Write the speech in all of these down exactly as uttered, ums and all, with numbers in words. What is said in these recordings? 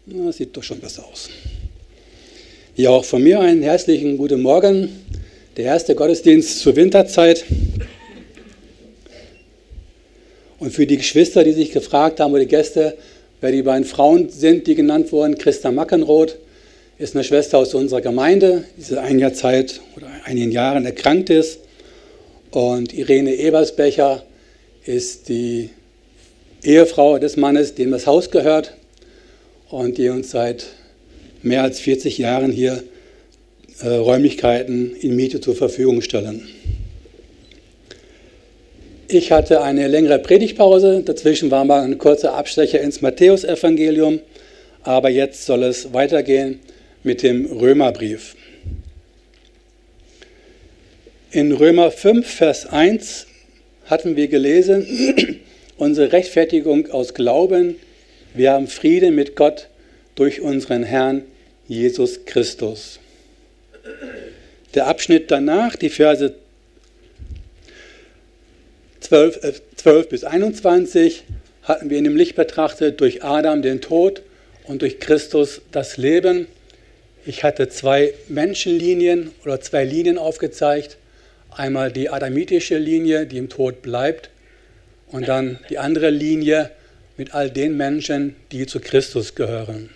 Na, sieht doch schon besser aus. Ja, auch von mir einen herzlichen guten Morgen. Der erste Gottesdienst zur Winterzeit. Und für die Geschwister, die sich gefragt haben, oder die Gäste, wer die beiden Frauen sind, die genannt wurden, Christa Mackenroth ist eine Schwester aus unserer Gemeinde, die seit einiger Zeit oder einigen Jahren erkrankt ist. Und Irene Ebersbecher ist die Ehefrau des Mannes, dem das Haus gehört und die uns seit mehr als vierzig Jahren hier äh, Räumlichkeiten in Miete zur Verfügung stellen. Ich hatte eine längere Predigtpause, dazwischen war mal ein kurzer Abstecher ins Matthäusevangelium, aber jetzt soll es weitergehen mit dem Römerbrief. In Römer fünf, Vers eins hatten wir gelesen, unsere Rechtfertigung aus Glauben, wir haben Frieden mit Gott durch unseren Herrn Jesus Christus. Der Abschnitt danach, die Verse zwölf, äh, zwölf bis einundzwanzig, hatten wir in dem Licht betrachtet, durch Adam den Tod und durch Christus das Leben. Ich hatte zwei Menschenlinien oder zwei Linien aufgezeigt. Einmal die adamitische Linie, die im Tod bleibt, und dann die andere Linie mit all den Menschen, die zu Christus gehören.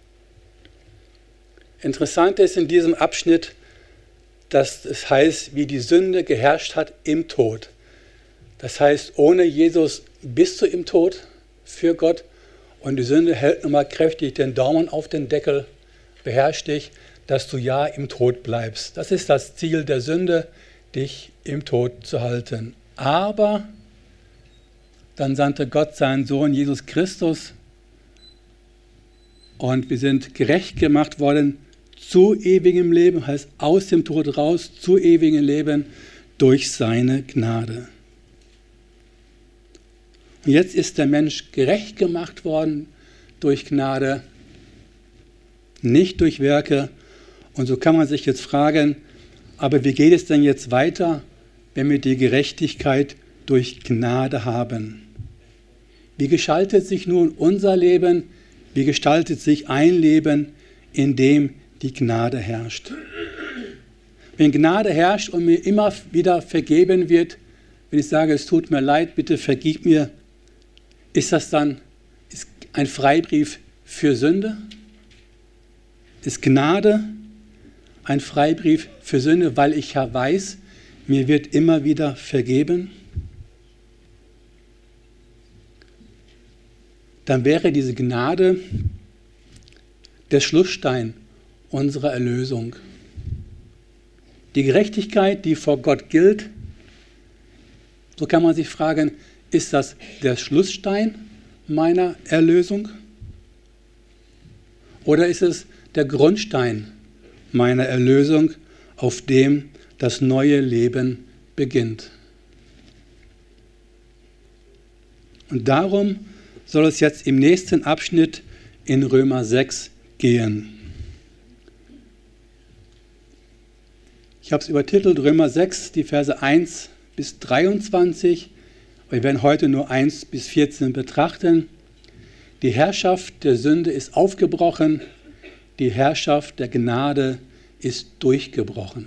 Interessant ist in diesem Abschnitt, dass es heißt, wie die Sünde geherrscht hat im Tod. Das heißt, ohne Jesus bist du im Tod für Gott und die Sünde hält nochmal kräftig den Daumen auf den Deckel, beherrscht dich, dass du ja im Tod bleibst. Das ist das Ziel der Sünde, dich im Tod zu halten. Aber dann sandte Gott seinen Sohn Jesus Christus und wir sind gerecht gemacht worden zu ewigem Leben, heißt aus dem Tod raus, zu ewigem Leben durch seine Gnade. Und jetzt ist der Mensch gerecht gemacht worden durch Gnade, nicht durch Werke. Und so kann man sich jetzt fragen, aber wie geht es denn jetzt weiter, wenn wir die Gerechtigkeit durch Gnade haben? Wie gestaltet sich nun unser Leben? Wie gestaltet sich ein Leben, in dem die Gnade herrscht? Wenn Gnade herrscht und mir immer wieder vergeben wird, wenn ich sage, es tut mir leid, bitte vergib mir, ist das dann ist ein Freibrief für Sünde? Ist Gnade ein Freibrief für Sünde, weil ich ja weiß, mir wird immer wieder vergeben? Dann wäre diese Gnade der Schlussstein unserer Erlösung. Die Gerechtigkeit, die vor Gott gilt, so kann man sich fragen, ist das der Schlussstein meiner Erlösung? Oder ist es der Grundstein meiner Erlösung, auf dem das neue Leben beginnt? Und darum soll es jetzt im nächsten Abschnitt in Römer sechs gehen. Ich habe es übertitelt, Römer sechs, die Verse eins bis dreiundzwanzig. Wir werden heute nur eins bis vierzehn betrachten. Die Herrschaft der Sünde ist aufgebrochen, die Herrschaft der Gnade ist durchgebrochen.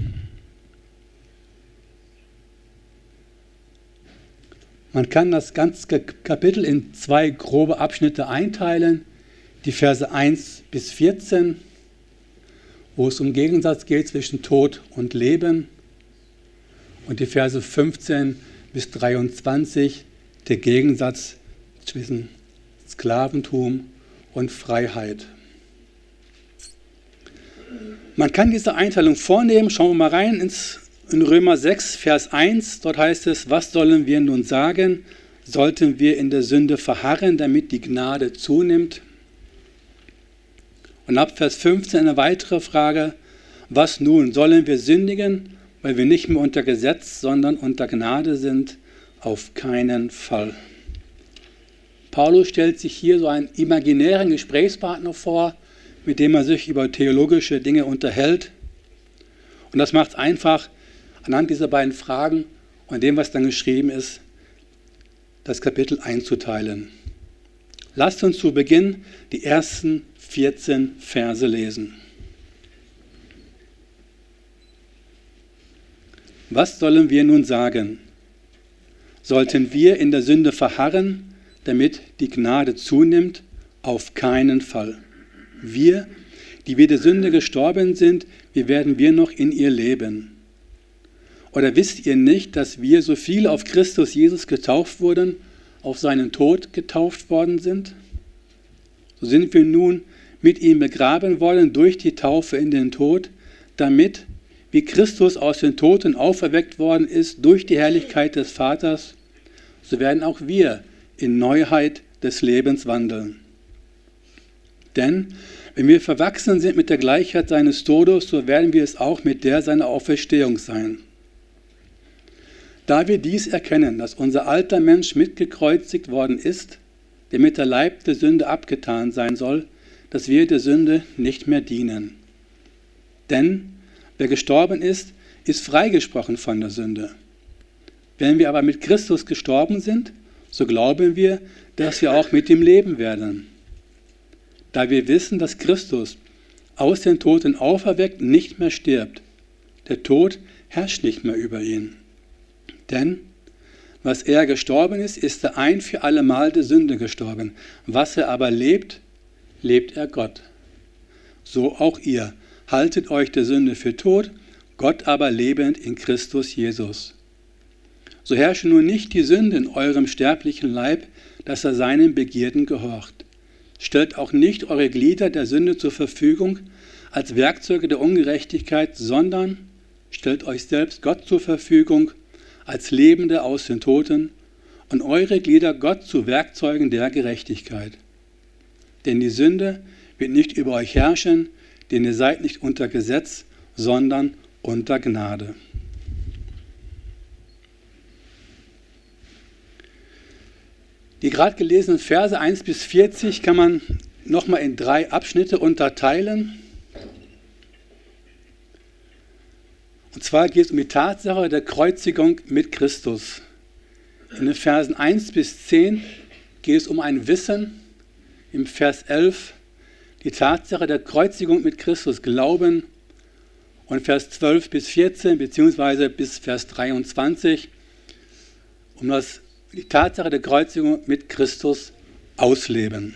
Man kann das ganze Kapitel in zwei grobe Abschnitte einteilen. Die Verse eins bis vierzehn, wo es um Gegensatz geht zwischen Tod und Leben. Und die Verse fünfzehn bis dreiundzwanzig, der Gegensatz zwischen Sklaventum und Freiheit. Man kann diese Einteilung vornehmen. Schauen wir mal rein ins, in Römer sechs, Vers eins. Dort heißt es, was sollen wir nun sagen? Sollten wir in der Sünde verharren, damit die Gnade zunimmt? Und ab Vers fünfzehn eine weitere Frage. Was nun? Sollen wir sündigen, weil wir nicht mehr unter Gesetz, sondern unter Gnade sind? Auf keinen Fall. Paulus stellt sich hier so einen imaginären Gesprächspartner vor, mit dem er sich über theologische Dinge unterhält. Und das macht es einfach, anhand dieser beiden Fragen und dem, was dann geschrieben ist, das Kapitel einzuteilen. Lasst uns zu Beginn die ersten vierzehn Verse lesen. Was sollen wir nun sagen? Sollten wir in der Sünde verharren, damit die Gnade zunimmt? Auf keinen Fall. Wir, die wir der Sünde gestorben sind, wie werden wir noch in ihr leben? Oder wisst ihr nicht, dass wir, so viele auf Christus Jesus getauft wurden, auf seinen Tod getauft worden sind? So sind wir nun mit ihm begraben worden durch die Taufe in den Tod, damit, wie Christus aus den Toten auferweckt worden ist durch die Herrlichkeit des Vaters, so werden auch wir in Neuheit des Lebens wandeln. Denn wenn wir verwachsen sind mit der Gleichheit seines Todes, so werden wir es auch mit der seiner Auferstehung sein. Da wir dies erkennen, dass unser alter Mensch mitgekreuzigt worden ist, damit der Leib der Sünde abgetan sein soll, dass wir der Sünde nicht mehr dienen. Denn wer gestorben ist, ist freigesprochen von der Sünde. Wenn wir aber mit Christus gestorben sind, so glauben wir, dass wir auch mit ihm leben werden. Da wir wissen, dass Christus aus den Toten auferweckt nicht mehr stirbt. Der Tod herrscht nicht mehr über ihn. Denn was er gestorben ist, ist er ein für alle Mal der Sünde gestorben. Was er aber lebt, lebt er Gott. So auch ihr. Haltet euch der Sünde für tot, Gott aber lebend in Christus Jesus. So herrsche nun nicht die Sünde in eurem sterblichen Leib, dass er seinen Begierden gehorcht. Stellt auch nicht eure Glieder der Sünde zur Verfügung als Werkzeuge der Ungerechtigkeit, sondern stellt euch selbst Gott zur Verfügung als Lebende aus den Toten und eure Glieder Gott zu Werkzeugen der Gerechtigkeit. Denn die Sünde wird nicht über euch herrschen, denn ihr seid nicht unter Gesetz, sondern unter Gnade. Die gerade gelesenen Verse eins bis vierzig kann man nochmal in drei Abschnitte unterteilen. Und zwar geht es um die Tatsache der Kreuzigung mit Christus. In den Versen eins bis zehn geht es um ein Wissen. Im Vers elf die Tatsache der Kreuzigung mit Christus glauben. Und Vers zwölf bis vierzehn beziehungsweise bis Vers dreiundzwanzig um das, die Tatsache der Kreuzigung mit Christus ausleben.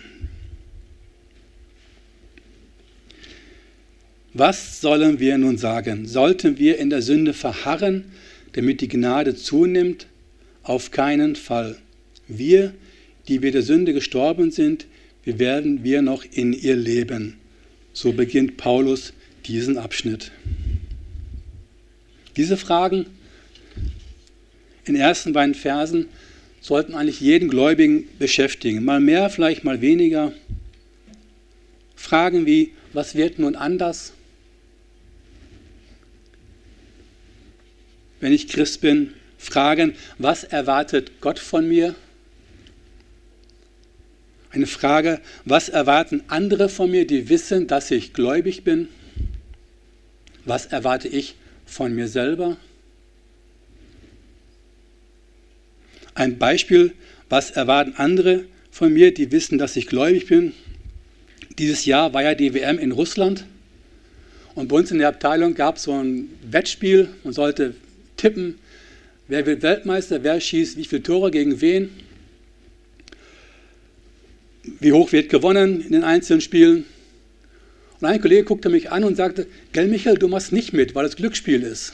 Was sollen wir nun sagen? Sollten wir in der Sünde verharren, damit die Gnade zunimmt? Auf keinen Fall. Wir, die wir der Sünde gestorben sind, wie werden wir noch in ihr leben? So beginnt Paulus diesen Abschnitt. Diese Fragen in den ersten beiden Versen sollten eigentlich jeden Gläubigen beschäftigen. Mal mehr, vielleicht mal weniger. Fragen wie, was wird nun anders, wenn ich Christ bin? Fragen, was erwartet Gott von mir? Eine Frage, was erwarten andere von mir, die wissen, dass ich gläubig bin? Was erwarte ich von mir selber? Ein Beispiel, was erwarten andere von mir, die wissen, dass ich gläubig bin? Dieses Jahr war ja die W M in Russland und bei uns in der Abteilung gab es so ein Wettspiel. Man sollte tippen, wer wird Weltmeister, wer schießt wie viele Tore gegen wen, wie hoch wird gewonnen in den einzelnen Spielen. Und ein Kollege guckte mich an und sagte, gell Michael, du machst nicht mit, weil es Glücksspiel ist.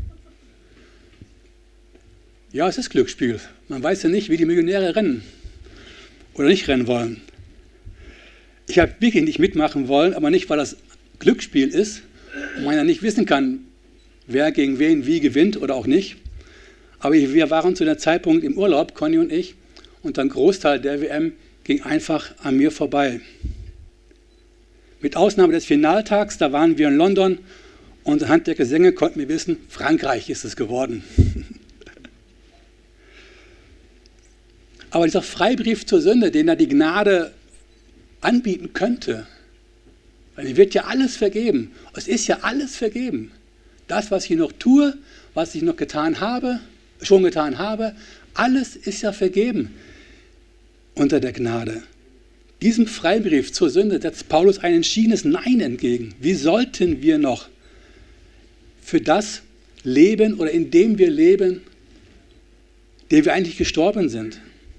Ja, es ist Glücksspiel. Man weiß ja nicht, wie die Millionäre rennen oder nicht rennen wollen. Ich habe wirklich nicht mitmachen wollen, aber nicht, weil das Glücksspiel ist und man ja nicht wissen kann, wer gegen wen wie gewinnt oder auch nicht. Aber wir waren zu dem Zeitpunkt im Urlaub, Conny und ich, und ein Großteil der W M ging einfach an mir vorbei. Mit Ausnahme des Finaltags, da waren wir in London und anhand der Gesänge konnten wir wissen, Frankreich ist es geworden. Aber dieser Freibrief zur Sünde, den er die Gnade anbieten könnte, weil ihm wird ja alles vergeben. Es ist ja alles vergeben. Das, was ich noch tue, was ich noch getan habe, schon getan habe, alles ist ja vergeben unter der Gnade. Diesem Freibrief zur Sünde setzt Paulus ein entschiedenes Nein entgegen. Wie sollten wir noch für das leben oder in dem wir leben, dem wir eigentlich gestorben sind?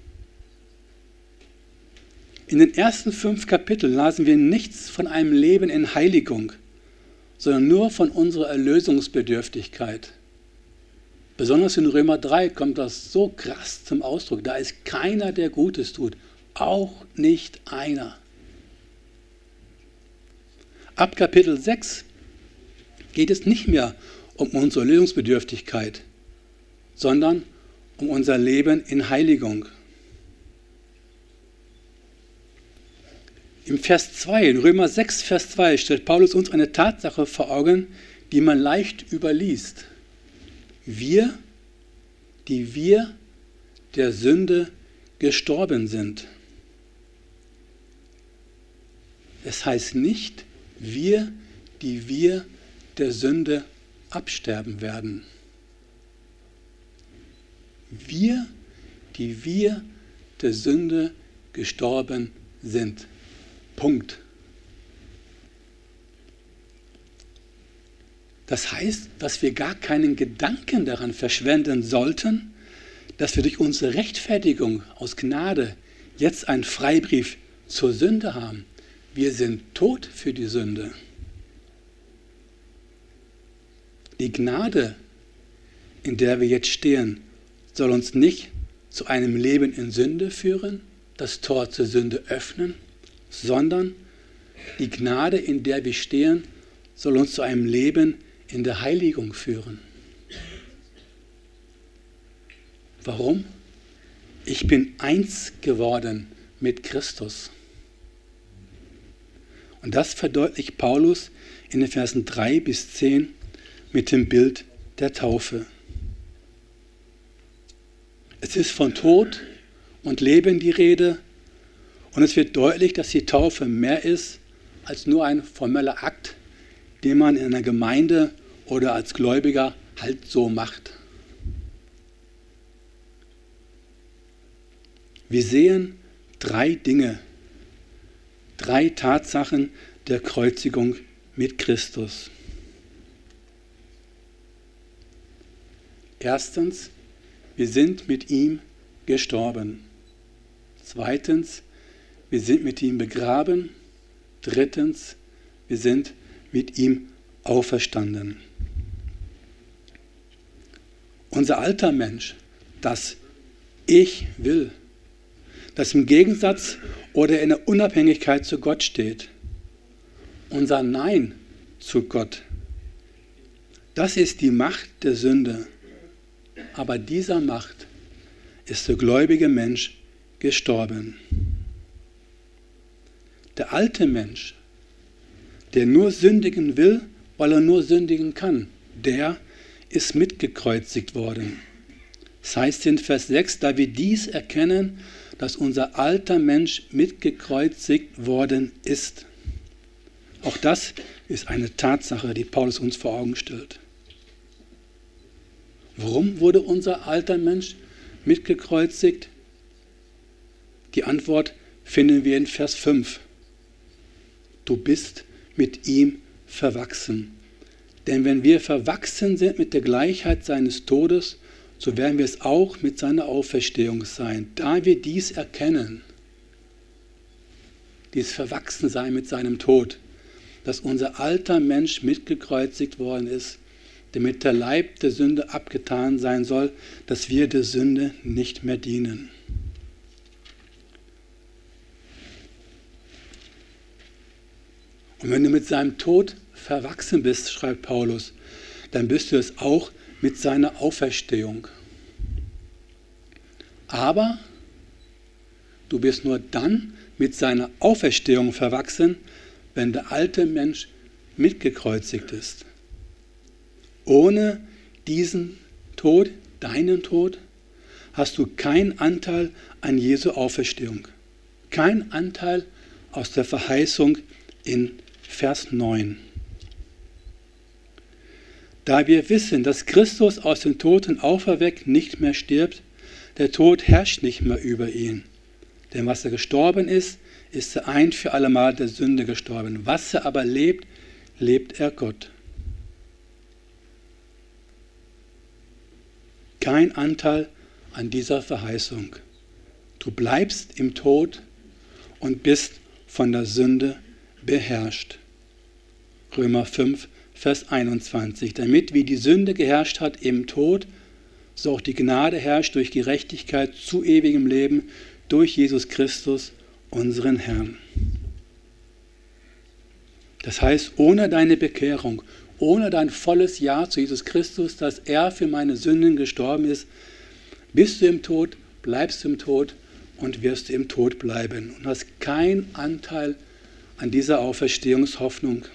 In den ersten fünf Kapiteln lasen wir nichts von einem Leben in Heiligung, sondern nur von unserer Erlösungsbedürftigkeit. Besonders in Römer drei kommt das so krass zum Ausdruck. Da ist keiner, der Gutes tut. Auch nicht einer. Ab Kapitel sechs geht es nicht mehr um unsere Erlösungsbedürftigkeit, sondern um unser Leben in Heiligung. Im Vers zwei, in Römer sechs, Vers zwei, stellt Paulus uns eine Tatsache vor Augen, die man leicht überliest. Wir, die wir der Sünde gestorben sind. Es heißt nicht, wir, die wir der Sünde absterben werden. Wir, die wir der Sünde gestorben sind. Punkt. Das heißt, dass wir gar keinen Gedanken daran verschwenden sollten, dass wir durch unsere Rechtfertigung aus Gnade jetzt einen Freibrief zur Sünde haben. Wir sind tot für die Sünde. Die Gnade, in der wir jetzt stehen, soll uns nicht zu einem Leben in Sünde führen, das Tor zur Sünde öffnen, sondern die Gnade, in der wir stehen, soll uns zu einem Leben in der Heiligung führen. Warum? Ich bin eins geworden mit Christus. Und das verdeutlicht Paulus in den Versen drei bis zehn mit dem Bild der Taufe. Es ist von Tod und Leben die Rede und es wird deutlich, dass die Taufe mehr ist als nur ein formeller Akt, den man in einer Gemeinde oder als Gläubiger halt so macht. Wir sehen drei Dinge, drei Tatsachen der Kreuzigung mit Christus. Erstens, wir sind mit ihm gestorben. Zweitens, wir sind mit ihm begraben. Drittens, wir sind mit ihm auferstanden. Unser alter Mensch, das Ich will, das im Gegensatz oder in der Unabhängigkeit zu Gott steht. Unser Nein zu Gott. Das ist die Macht der Sünde. Aber dieser Macht ist der gläubige Mensch gestorben. Der alte Mensch, der nur sündigen will, weil er nur sündigen kann, der ist mitgekreuzigt worden. Das heißt in Vers sechs, da wir dies erkennen, dass unser alter Mensch mitgekreuzigt worden ist. Auch das ist eine Tatsache, die Paulus uns vor Augen stellt. Warum wurde unser alter Mensch mitgekreuzigt? Die Antwort finden wir in Vers fünf. Du bist mit ihm verwachsen. Denn wenn wir verwachsen sind mit der Gleichheit seines Todes, so werden wir es auch mit seiner Auferstehung sein. Da wir dies erkennen, dieses Verwachsensein mit seinem Tod, dass unser alter Mensch mitgekreuzigt worden ist, damit der Leib der Sünde abgetan sein soll, dass wir der Sünde nicht mehr dienen. Und wenn du mit seinem Tod verwachsen bist, schreibt Paulus, dann bist du es auch mit seiner Auferstehung. Aber du bist nur dann mit seiner Auferstehung verwachsen, wenn der alte Mensch mitgekreuzigt ist. Ohne diesen Tod, deinen Tod, hast du keinen Anteil an Jesu Auferstehung. Kein Anteil aus der Verheißung in Vers neun. Da wir wissen, dass Christus aus den Toten auferweckt nicht mehr stirbt, der Tod herrscht nicht mehr über ihn. Denn was er gestorben ist, ist er ein für allemal der Sünde gestorben. Was er aber lebt, lebt er Gott. Kein Anteil an dieser Verheißung. Du bleibst im Tod und bist von der Sünde beherrscht. Römer fünf, Vers einundzwanzig. Damit wie die Sünde geherrscht hat im Tod, so auch die Gnade herrscht durch Gerechtigkeit zu ewigem Leben durch Jesus Christus, unseren Herrn. Das heißt, ohne deine Bekehrung, ohne dein volles Ja zu Jesus Christus, dass er für meine Sünden gestorben ist, bist du im Tod, bleibst du im Tod und wirst du im Tod bleiben und hast keinen Anteil an dieser Auferstehungshoffnung.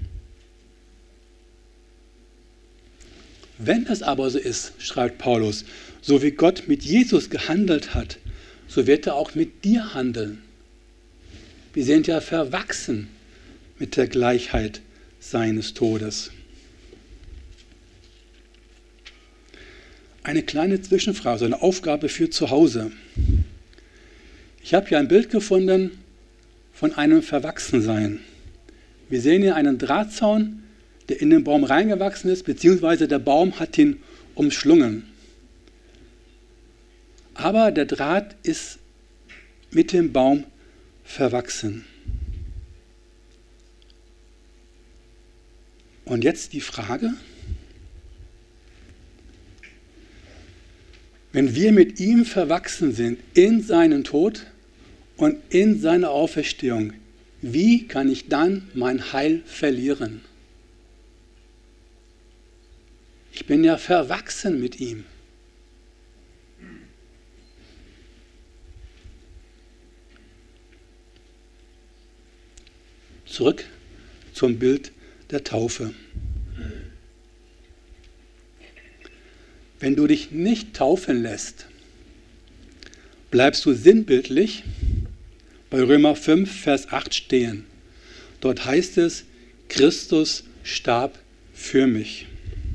Wenn es aber so ist, schreibt Paulus, so wie Gott mit Jesus gehandelt hat, so wird er auch mit dir handeln. Wir sind ja verwachsen mit der Gleichheit seines Todes. Eine kleine Zwischenfrage, so eine Aufgabe für zu Hause. Ich habe hier ein Bild gefunden von einem Verwachsensein. Wir sehen hier einen Drahtzaun, der in den Baum reingewachsen ist, beziehungsweise der Baum hat ihn umschlungen. Aber der Draht ist mit dem Baum verwachsen. Und jetzt die Frage, wenn wir mit ihm verwachsen sind in seinen Tod und in seine Auferstehung, wie kann ich dann mein Heil verlieren? Ich bin ja verwachsen mit ihm. Zurück zum Bild der Taufe. Wenn du dich nicht taufen lässt, bleibst du sinnbildlich bei Römer fünf, Vers acht stehen. Dort heißt es, Christus starb für mich.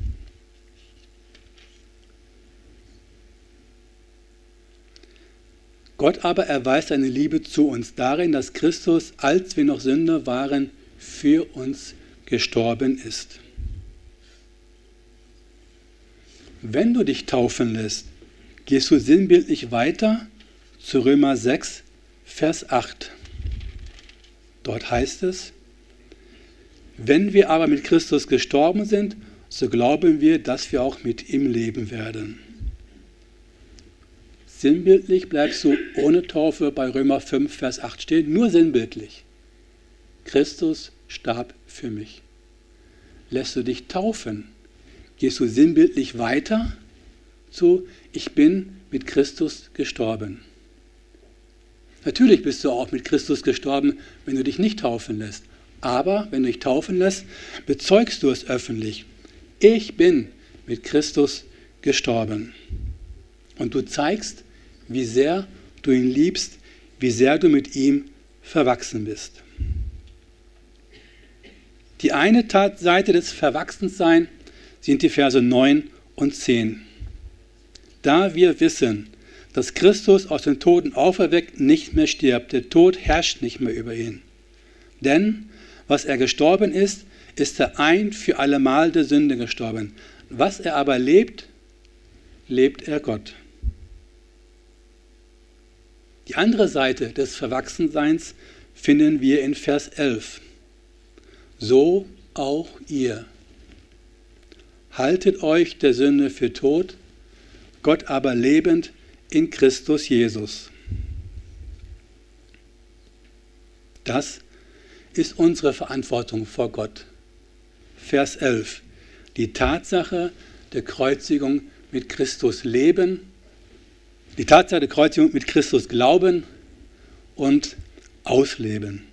Gott aber erweist seine Liebe zu uns darin, dass Christus, als wir noch Sünder waren, für uns gestorben ist. Wenn du dich taufen lässt, gehst du sinnbildlich weiter zu Römer sechs, Vers acht. Dort heißt es, wenn wir aber mit Christus gestorben sind, so glauben wir, dass wir auch mit ihm leben werden. Sinnbildlich bleibst du ohne Taufe bei Römer fünf, Vers acht stehen, nur sinnbildlich. Christus starb für mich. Lässt du dich taufen, gehst du sinnbildlich weiter zu, ich bin mit Christus gestorben. Natürlich bist du auch mit Christus gestorben, wenn du dich nicht taufen lässt. Aber wenn du dich taufen lässt, bezeugst du es öffentlich. Ich bin mit Christus gestorben. Und du zeigst, wie sehr du ihn liebst, wie sehr du mit ihm verwachsen bist. Die eine Seite des Verwachsenseins sind die Verse neun und zehn. Da wir wissen, dass Christus aus den Toten auferweckt nicht mehr stirbt, der Tod herrscht nicht mehr über ihn. Denn was er gestorben ist, ist er ein für allemal der Sünde gestorben. Was er aber lebt, lebt er Gott. Die andere Seite des Verwachsenseins finden wir in Vers elf. So auch ihr. Haltet euch der Sünde für tot, Gott aber lebend in Christus Jesus. Das ist unsere Verantwortung vor Gott. Vers elf. Die Tatsache der Kreuzigung mit Christus leben, die Tatsache der Kreuzigung mit Christus glauben und ausleben.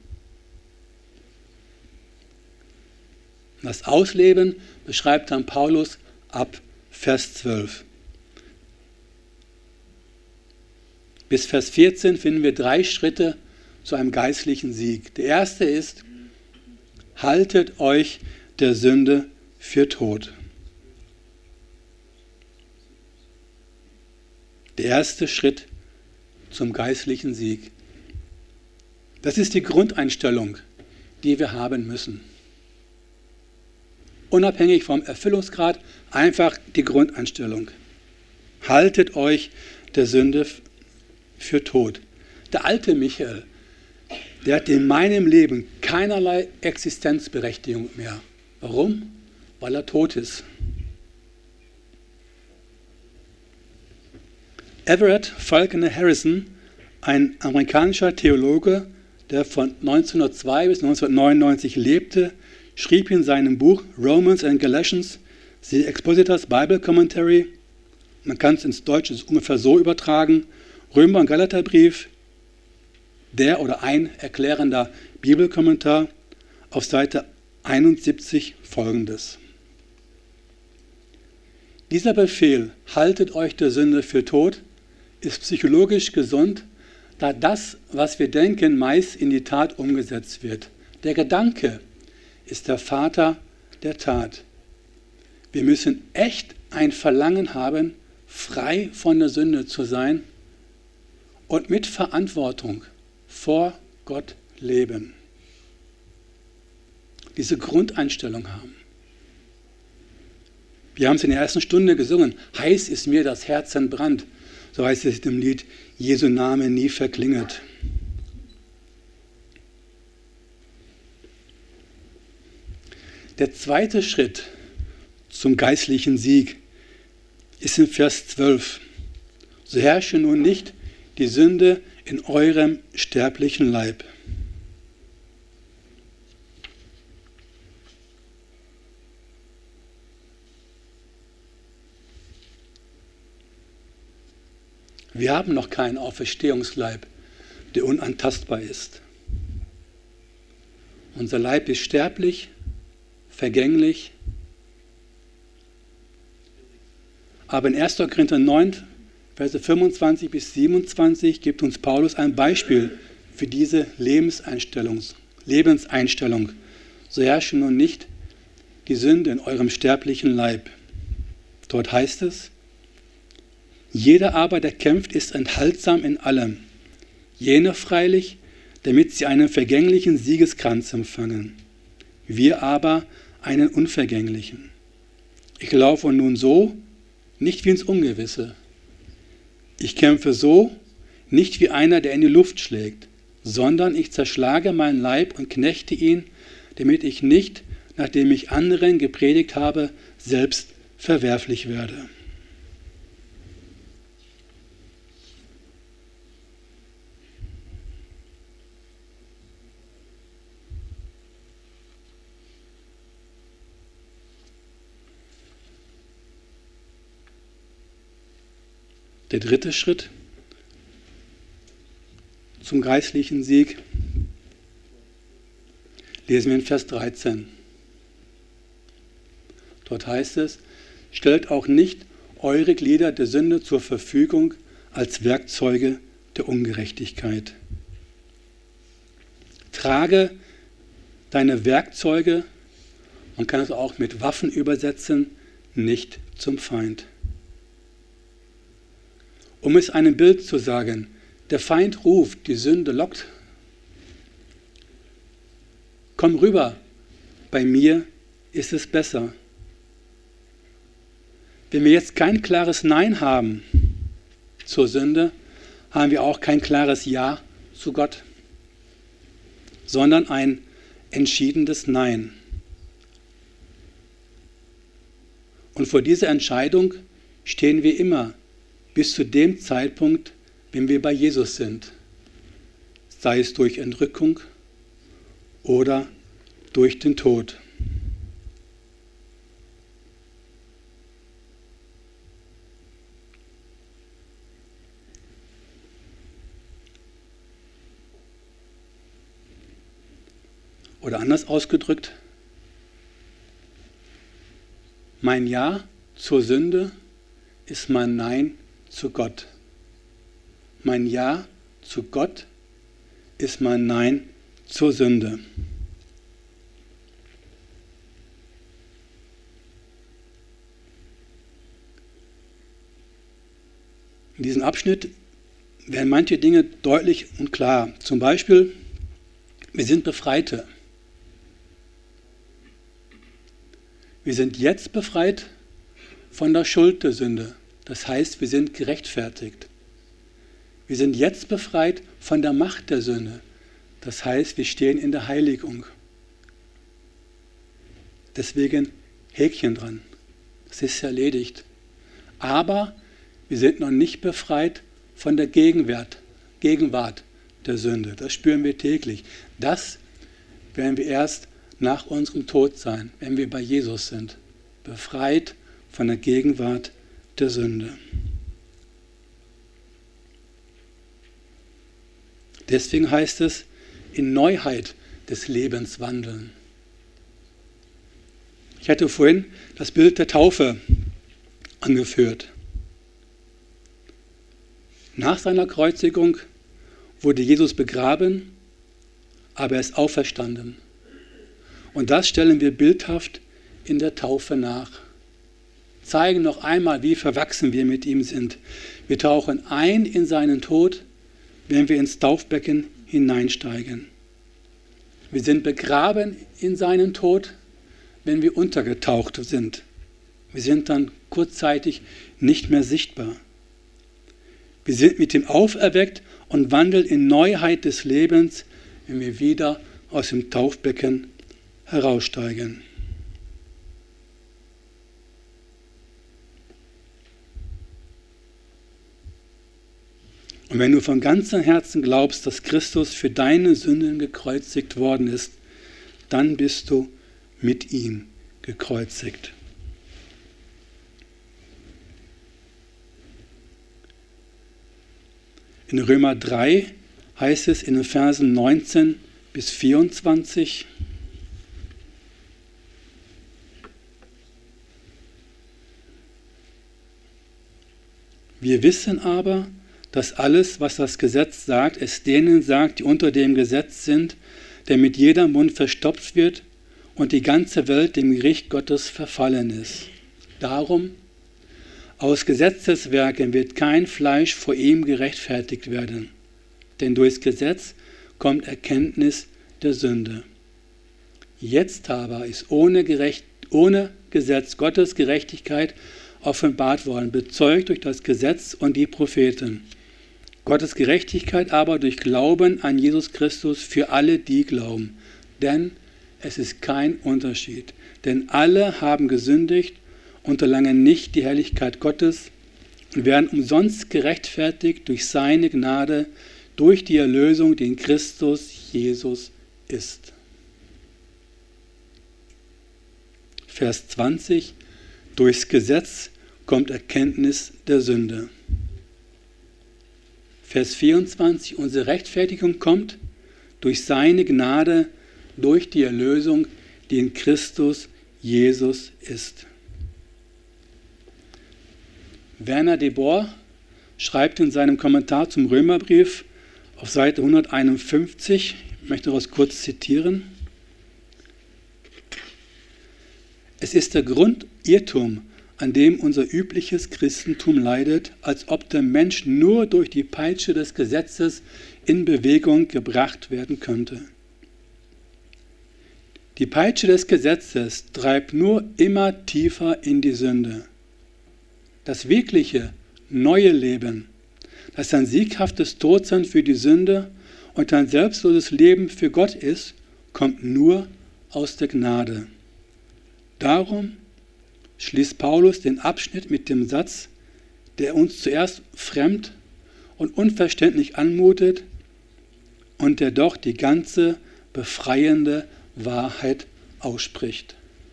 Das Ausleben beschreibt dann Paulus ab Vers zwölf. Bis Vers vierzehn finden wir drei Schritte zu einem geistlichen Sieg. Der erste ist, haltet euch der Sünde für tot. Der erste Schritt zum geistlichen Sieg. Das ist die Grundeinstellung, die wir haben müssen. Unabhängig vom Erfüllungsgrad, einfach die Grundeinstellung. Haltet euch der Sünde für tot. Der alte Michael, der hat in meinem Leben keinerlei Existenzberechtigung mehr. Warum? Weil er tot ist. Everett Falconer Harrison, ein amerikanischer Theologe, der von neunzehnhundertzwei bis neunzehnhundertneunundneunzig lebte, schrieb in seinem Buch Romans and Galatians, The Expositors Bible Commentary, man kann es ins Deutsche ungefähr so übertragen, Römer- und Galaterbrief, der oder ein erklärender Bibelkommentar, auf Seite einundsiebzig folgendes. Dieser Befehl, haltet euch der Sünde für tot, ist psychologisch gesund, da das, was wir denken, meist in die Tat umgesetzt wird. Der Gedanke ist der Vater der Tat. Wir müssen echt ein Verlangen haben, frei von der Sünde zu sein und mit Verantwortung vor Gott leben. Diese Grundeinstellung haben. Wir haben es in der ersten Stunde gesungen. Heiß ist mir das Herz entbrannt. So heißt es im Lied, Jesu Name nie verklinget. Der zweite Schritt zum geistlichen Sieg ist in Vers zwölf. So herrsche nun nicht die Sünde in eurem sterblichen Leib. Wir haben noch keinen Auferstehungsleib, der unantastbar ist. Unser Leib ist sterblich, vergänglich. Aber in erster Korinther neun, Verse fünfundzwanzig bis siebenundzwanzig gibt uns Paulus ein Beispiel für diese Lebenseinstellung. Lebenseinstellung. So herrsche nun nicht die Sünde in eurem sterblichen Leib. Dort heißt es, jeder aber, der kämpft, ist enthaltsam in allem. Jene freilich, damit sie einen vergänglichen Siegeskranz empfangen. Wir aber einen unvergänglichen. Ich laufe nun so, nicht wie ins Ungewisse. Ich kämpfe so, nicht wie einer, der in die Luft schlägt, sondern ich zerschlage meinen Leib und knechte ihn, damit ich nicht, nachdem ich anderen gepredigt habe, selbst verwerflich werde. Der dritte Schritt zum geistlichen Sieg lesen wir in Vers dreizehn. Dort heißt es, stellt auch nicht eure Glieder der Sünde zur Verfügung als Werkzeuge der Ungerechtigkeit. Trage deine Werkzeuge, man kann es auch mit Waffen übersetzen, nicht zum Feind. Um es einem Bild zu sagen, der Feind ruft, die Sünde lockt. Komm rüber, bei mir ist es besser. Wenn wir jetzt kein klares Nein haben zur Sünde, haben wir auch kein klares Ja zu Gott, sondern ein entschiedenes Nein. Und vor dieser Entscheidung stehen wir immer, bis zu dem Zeitpunkt, wenn wir bei Jesus sind, sei es durch Entrückung oder durch den Tod. Oder anders ausgedrückt, mein Ja zur Sünde ist mein Nein zu Gott. Mein Ja zu Gott ist mein Nein zur Sünde. In diesem Abschnitt werden manche Dinge deutlich und klar. Zum Beispiel, Wir sind Befreite. Wir sind jetzt befreit von der Schuld der Sünde. Das heißt, wir sind gerechtfertigt. Wir sind jetzt befreit von der Macht der Sünde. Das heißt, wir stehen in der Heiligung. Deswegen Häkchen dran. Das ist erledigt. Aber wir sind noch nicht befreit von der Gegenwart, Gegenwart der Sünde. Das spüren wir täglich. Das werden wir erst nach unserem Tod sein, wenn wir bei Jesus sind. Befreit von der Gegenwart der Sünde. Deswegen heißt es, in Neuheit des Lebens wandeln. Ich hatte vorhin das Bild der Taufe angeführt. Nach seiner Kreuzigung wurde Jesus begraben, aber er ist auferstanden. Und das stellen wir bildhaft in der Taufe nach. Zeigen noch einmal, wie verwachsen wir mit ihm sind. Wir tauchen ein in seinen Tod, wenn wir ins Taufbecken hineinsteigen. Wir sind begraben in seinen Tod, wenn wir untergetaucht sind. Wir sind dann kurzzeitig nicht mehr sichtbar. Wir sind mit ihm auferweckt und wandeln in Neuheit des Lebens, wenn wir wieder aus dem Taufbecken heraussteigen. Und wenn du von ganzem Herzen glaubst, dass Christus für deine Sünden gekreuzigt worden ist, dann bist du mit ihm gekreuzigt. In Römer drei heißt es in den Versen neunzehn bis vierundzwanzig, wir wissen aber, dass alles, was das Gesetz sagt, es denen sagt, die unter dem Gesetz sind, damit jeder Mund verstopft wird und die ganze Welt dem Gericht Gottes verfallen ist. Darum, aus Gesetzeswerken wird kein Fleisch vor ihm gerechtfertigt werden, denn durchs Gesetz kommt Erkenntnis der Sünde. Jetzt aber ist ohne, Gerecht, ohne Gesetz Gottes Gerechtigkeit offenbart worden, bezeugt durch das Gesetz und die Propheten. Gottes Gerechtigkeit aber durch Glauben an Jesus Christus für alle, die glauben. Denn es ist kein Unterschied. Denn alle haben gesündigt und erlangen nicht die Herrlichkeit Gottes und werden umsonst gerechtfertigt durch seine Gnade, durch die Erlösung, die in Christus Jesus ist. Vers zwanzig. Durchs Gesetz kommt Erkenntnis der Sünde. Vers vierundzwanzig. Unsere Rechtfertigung kommt durch seine Gnade, durch die Erlösung, die in Christus Jesus ist. Werner de Boer schreibt in seinem Kommentar zum Römerbrief auf Seite hunderteinundfünfzig, ich möchte daraus kurz zitieren: Es ist der Grundirrtum, an dem unser übliches Christentum leidet, als ob der Mensch nur durch die Peitsche des Gesetzes in Bewegung gebracht werden könnte. Die Peitsche des Gesetzes treibt nur immer tiefer in die Sünde. Das wirkliche, neue Leben, das ein sieghaftes Todsein für die Sünde und ein selbstloses Leben für Gott ist, kommt nur aus der Gnade. Darum schließt Paulus den Abschnitt mit dem Satz, der uns zuerst fremd und unverständlich anmutet und der doch die ganze befreiende Wahrheit ausspricht.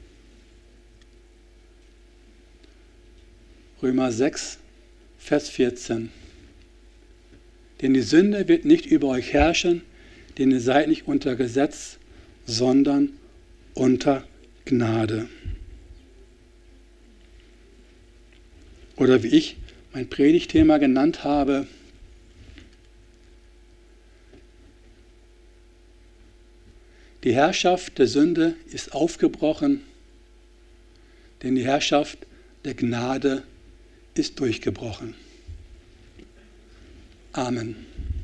Römer sechs, Vers vierzehn. Denn die Sünde wird nicht über euch herrschen, denn ihr seid nicht unter Gesetz, sondern unter Gnade. Oder wie ich mein Predigtthema genannt habe, die Herrschaft der Sünde ist aufgebrochen, denn die Herrschaft der Gnade ist durchgebrochen. Amen.